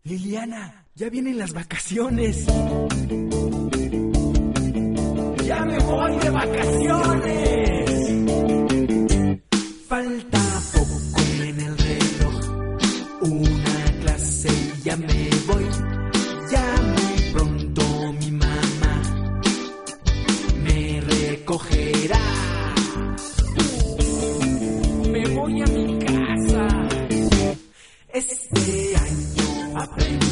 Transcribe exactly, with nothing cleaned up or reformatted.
Liliana, ya vienen las vacaciones. ¡Ya me voy de vacaciones! Falta poco en el reloj, una clase y ya me voy. Ya muy pronto mi mamá me recogerá. Me voy a mi casa. Este año aprendí